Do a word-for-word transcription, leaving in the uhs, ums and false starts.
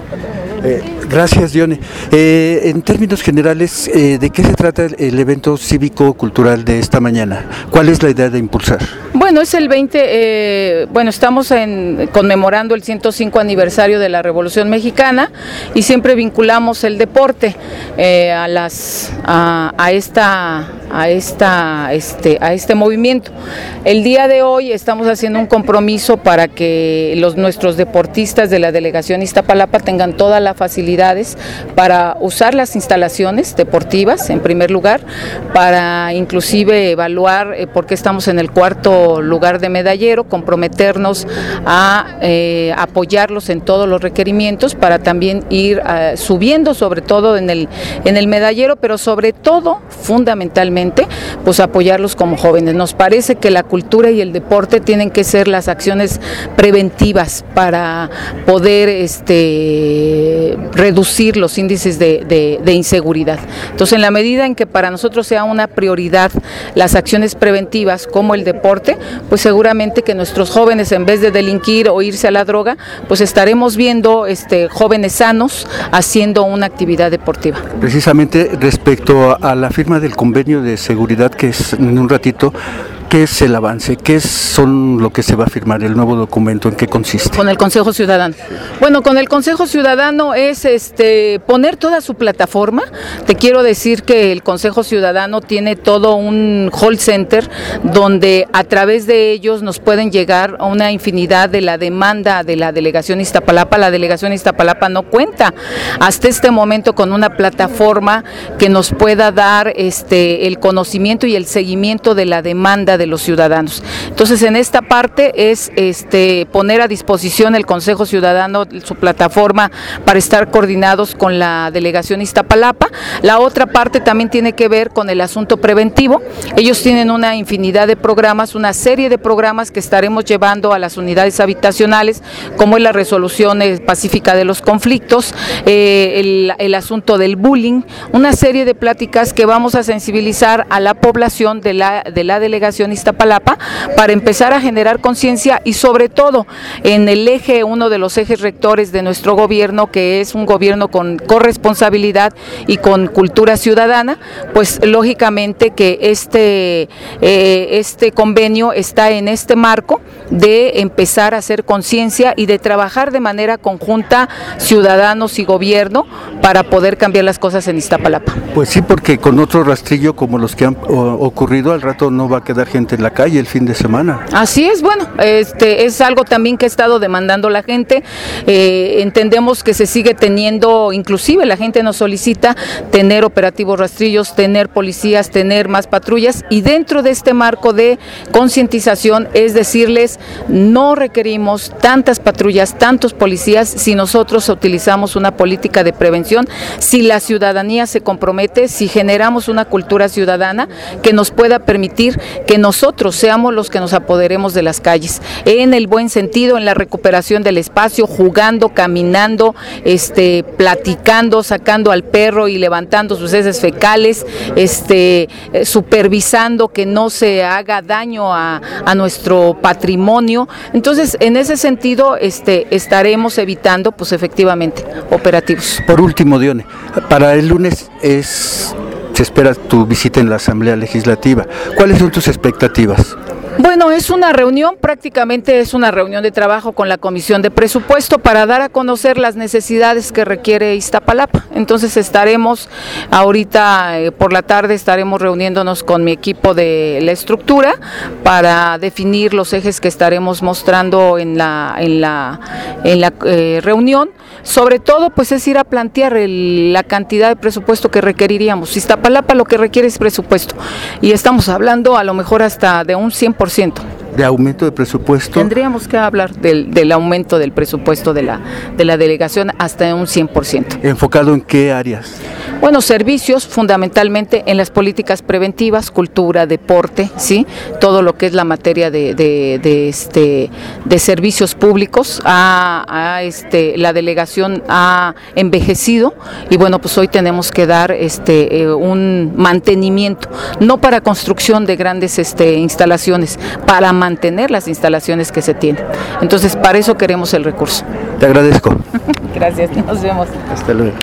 Eh, gracias, Dione. Eh, en términos generales, eh, ¿de qué se trata el, el evento cívico-cultural de esta mañana? ¿Cuál es la idea de impulsar? Bueno, es el veinte, eh, bueno, estamos en, conmemorando el ciento cinco aniversario de la Revolución Mexicana y siempre vinculamos el deporte eh, a las a, a esta a esta este a este movimiento. El día de hoy estamos haciendo un compromiso para que los nuestros deportistas de la delegación Iztapalapa tengan todas las facilidades para usar las instalaciones deportivas en primer lugar, para inclusive evaluar eh, por qué estamos en el cuarto lugar de medallero, comprometernos a eh, apoyarlos en todos los requerimientos para también ir uh, subiendo sobre todo en el en el medallero, pero sobre todo fundamentalmente pues apoyarlos como jóvenes. Nos parece que la cultura y el deporte tienen que ser las acciones preventivas para poder este reducir los índices de, de, de inseguridad. Entonces, en la medida en que para nosotros sea una prioridad las acciones preventivas como el deporte, pues seguramente que nuestros jóvenes, en vez de delinquir o irse a la droga, pues estaremos viendo este jóvenes sanos haciendo una actividad deportiva. Precisamente respecto a la firma del convenio de seguridad, que es en un ratito, ¿qué es el avance? ¿Qué son lo que se va a firmar, el nuevo documento? ¿En qué consiste? Con el Consejo Ciudadano. Bueno, con el Consejo Ciudadano es este poner toda su plataforma. Te quiero decir que el Consejo Ciudadano tiene todo un call center donde a través de ellos nos pueden llegar a una infinidad de la demanda de la delegación Iztapalapa. La delegación Iztapalapa no cuenta hasta este momento con una plataforma que nos pueda dar este el conocimiento y el seguimiento de la demanda de los ciudadanos. Entonces, en esta parte es este poner a disposición el Consejo Ciudadano su plataforma para estar coordinados con la delegación Iztapalapa. La otra parte también tiene que ver con el asunto preventivo. Ellos tienen una infinidad de programas, una serie de programas que estaremos llevando a las unidades habitacionales, como es la resolución pacífica de los conflictos, eh, el, el asunto del bullying, una serie de pláticas que vamos a sensibilizar a la población de la, de la delegación Iztapalapa para empezar a generar conciencia y sobre todo en el eje, uno de los ejes rectores de nuestro gobierno, que es un gobierno con corresponsabilidad y con cultura ciudadana, pues lógicamente que este, eh, este convenio está en este marco de empezar a hacer conciencia y de trabajar de manera conjunta ciudadanos y gobierno para poder cambiar las cosas en Iztapalapa. Pues sí, porque con otro rastrillo como los que han o, ocurrido, al rato no va a quedar gente en la calle el fin de semana. Así es, bueno, este es algo también que ha estado demandando la gente. Eh, entendemos que se sigue teniendo, inclusive la gente nos solicita tener operativos rastrillos, tener policías, tener más patrullas, y dentro de este marco de concientización es decirles, no requerimos tantas patrullas, tantos policías si nosotros utilizamos una política de prevención, si la ciudadanía se compromete, si generamos una cultura ciudadana que nos pueda permitir que nosotros seamos los que nos apoderemos de las calles, en el buen sentido, en la recuperación del espacio, jugando, caminando, este, platicando, sacando al perro y levantando sus heces fecales, este, eh, supervisando que no se haga daño a, a nuestro patrimonio. Entonces, en ese sentido, este, estaremos evitando, pues efectivamente, operativos. Por último, Dione, para el lunes es... se espera tu visita en la Asamblea Legislativa. ¿Cuáles son tus expectativas? Bueno, es una reunión, prácticamente es una reunión de trabajo con la Comisión de Presupuesto para dar a conocer las necesidades que requiere Iztapalapa. Entonces estaremos ahorita eh, por la tarde estaremos reuniéndonos con mi equipo de la estructura para definir los ejes que estaremos mostrando en la en la en la eh, reunión. Sobre todo, pues es ir a plantear el, la cantidad de presupuesto que requeriríamos. Iztapalapa lo que requiere es presupuesto y estamos hablando a lo mejor hasta de un cien por ciento. ¿De aumento de presupuesto? Tendríamos que hablar del, del aumento del presupuesto de la, de la delegación hasta un cien por ciento. ¿Enfocado en qué áreas? Bueno, servicios fundamentalmente en las políticas preventivas, cultura, deporte, sí, todo lo que es la materia de, de, de este de servicios públicos. A, a este la delegación ha envejecido y bueno, pues hoy tenemos que dar este eh, un mantenimiento, no para construcción de grandes este instalaciones, para mantener las instalaciones que se tienen. Entonces, para eso queremos el recurso. Te agradezco. Gracias, nos vemos. Hasta luego.